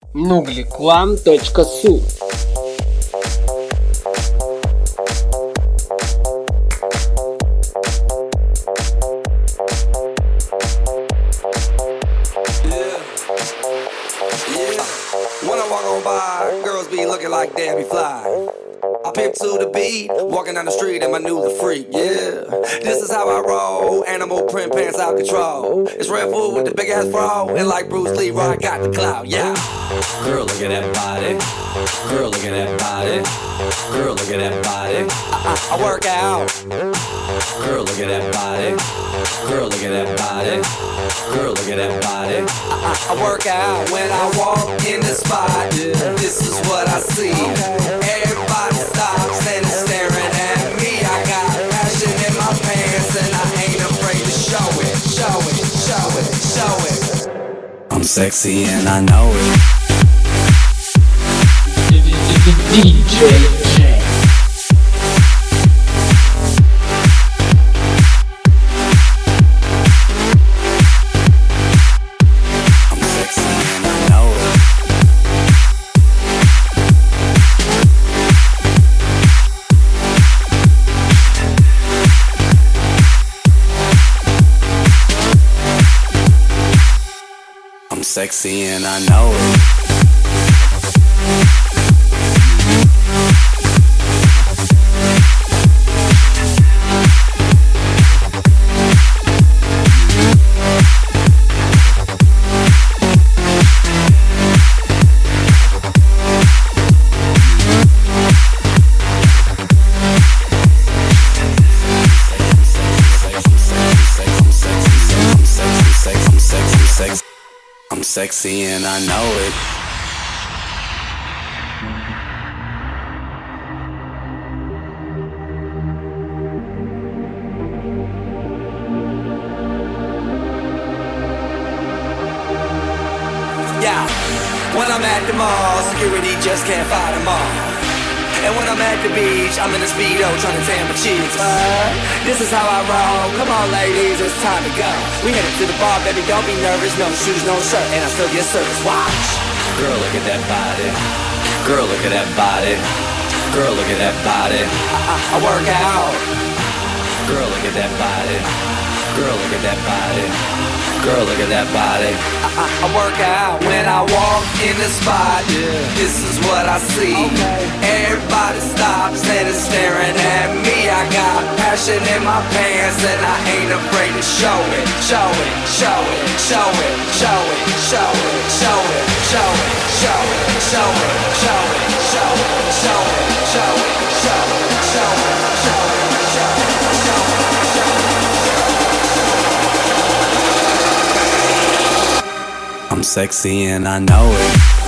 nucleclam.su. When I walk on by, girls be looking like Debbie Fly. I pimp to the beat, walking down the street and my new the freak, yeah. This is how I roll, animal print pants out control. It's Red Bull with the big ass bra, and like Bruce Lee, I got the clout, yeah. Girl, look at that body. Girl, look at that body. Girl, look at that body. I work out. Girl, look at that body. Girl, look at that body. Girl, look at that body. I work out when I walk in the spot. This is what I see. Everybody stops and is staring at me. I got passion in my pants and I ain't afraid to show it. Show it, show it, show it. I'm sexy and I know it. DJ J. I'm sexy and I know it. I'm sexy and I know it. Yeah, when I'm at the mall, security just can't fight them all. And when I'm at the beach, I'm in a Speedo trying to tan my cheeks. This is how I roll. Come on, ladies, it's time to go. We headed to the bar, baby, don't be nervous. No shoes, no shirt, and I still get service. Watch. Girl, look at that body. Girl, look at that body. Girl, look at that body. I work out. Girl, look at that body. Girl, look at that body. Girl, look at that body. I work out when I walk in the spot. This is what I see. Everybody stops and is staring at me. I got passion in my pants and I ain't afraid to show it. Show it, show it, show it, show it, show it, show it, show it, show it, show it, show it, show it, show it, show it, show it, show it, show it. I'm sexy and I know it.